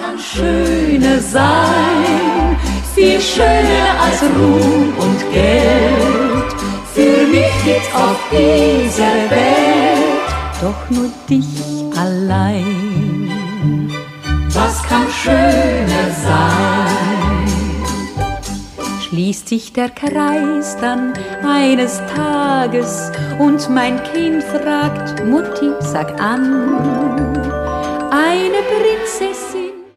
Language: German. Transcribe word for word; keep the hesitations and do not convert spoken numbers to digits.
kann schöner sein, viel schöner als Ruhm und Geld. Für mich gibt's auf dieser Welt doch nur dich allein. Was kann schöner sein? Schließt sich der Kreis dann eines Tages und mein Kind fragt, Mutti, sag an, eine